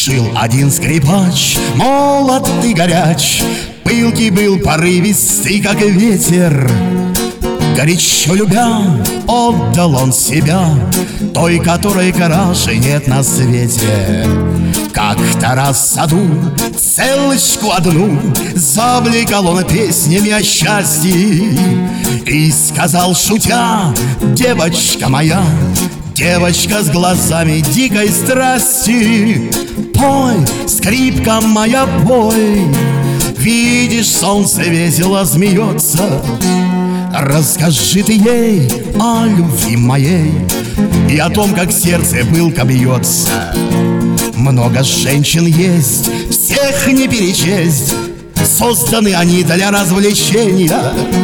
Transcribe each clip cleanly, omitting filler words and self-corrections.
Жил один скрипач, молод и горяч, пылкий был, порывистый, как ветер. Горячо любя, отдал он себя той, которой краше нет на свете. Как-то раз в саду целочку одну завлекал он песнями о счастье и сказал, шутя: девочка моя, девочка с глазами дикой страсти, пой, скрипка моя, пой. Видишь, солнце весело смеется, расскажи ты ей о любви моей и о том, как сердце пылко бьется. Много женщин есть, всех не перечесть, созданы они для развлечения.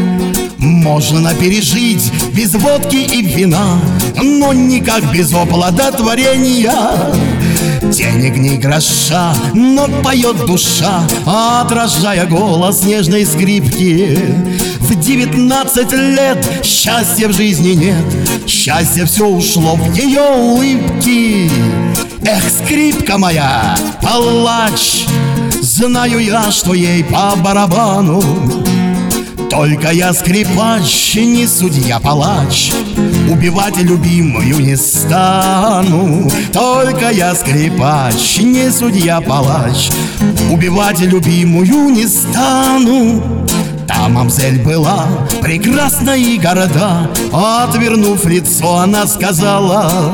Можно пережить без водки и вина, но никак без оплодотворения. Денег ни гроша, но поет душа, отражая голос нежной скрипки. В 19 лет счастья в жизни нет, счастье все ушло в ее улыбки. Эх, скрипка моя, палач, знаю я, что ей по барабану. Только я скрипач, не судья-палач, убивать любимую не стану. Только я скрипач, не судья-палач, убивать любимую не стану. Та мамзель была прекрасна и горда, отвернув лицо, она сказала: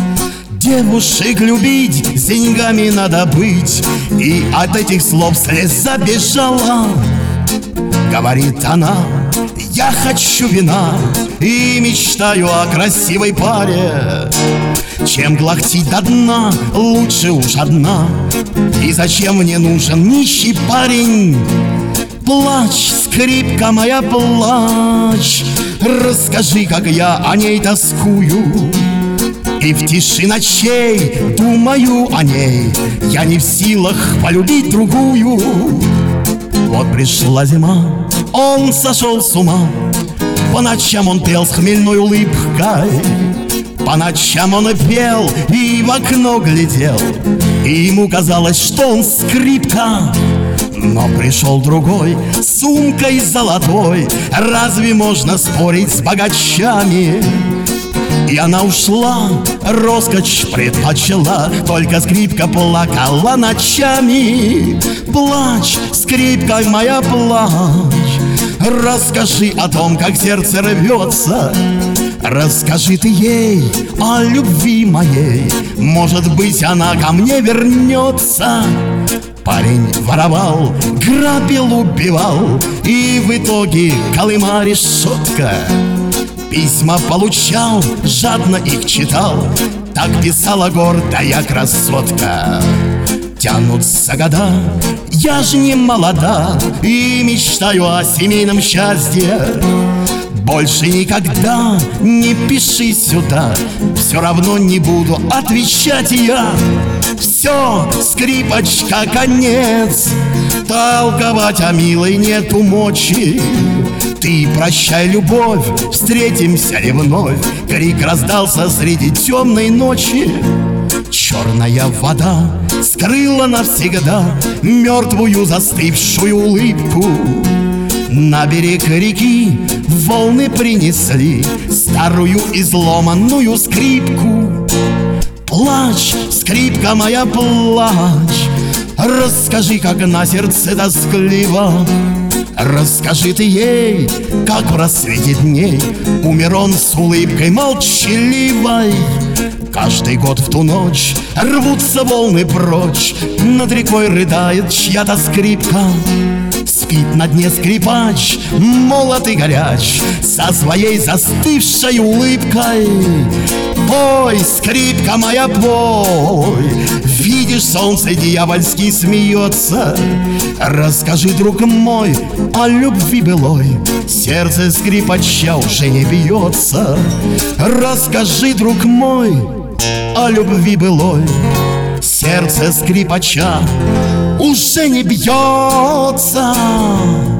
девушек любить с деньгами надо быть. И от этих слов слеза бежала. Говорит она: я хочу вина и мечтаю о красивой паре. Чем глотить до дна, лучше уж одна. И зачем мне нужен нищий парень? Плачь, скрипка моя, плачь, расскажи, как я о ней тоскую. И в тиши ночей думаю о ней, я не в силах полюбить другую. Вот пришла зима, он сошел с ума, по ночам он пел с хмельной улыбкой. По ночам он пел и в окно глядел, и ему казалось, что он скрипка. Но пришел другой с сумкой золотой, разве можно спорить с богачами? И она ушла, роскошь предпочла, только скрипка плакала ночами. Плачь, скрипка моя, плачь, расскажи о том, как сердце рвется. Расскажи ты ей о любви моей, может быть, она ко мне вернется. Парень воровал, грабил, убивал, и в итоге колыма решетка. Письма получал, жадно их читал, так писала гордая красотка. Тянутся года, я ж не молода, и мечтаю о семейном счастье. Больше никогда не пиши сюда, все равно не буду отвечать я. Все, скрипочка, конец, толковать о милой нету мочи. Ты прощай, любовь, встретимся ли вновь? Крик раздался среди темной ночи. Черная вода скрыла навсегда мертвую застывшую улыбку. На берег реки волны принесли старую изломанную скрипку. Плачь, скрипка моя, плачь, расскажи, как на сердце тоскливо. Расскажи ты ей, как в рассвете дней умер он с улыбкой молчаливой. Каждый год в ту ночь рвутся волны прочь, над рекой рыдает чья-то скрипка. Спит на дне скрипач, молод и горяч, со своей застывшей улыбкой. Пой, скрипка моя, пой, видишь, солнце дьявольски смеется. Расскажи, друг мой, о любви былой, сердце скрипача уже не бьется. Расскажи, друг мой, о любви былой, сердце скрипача уже не бьется.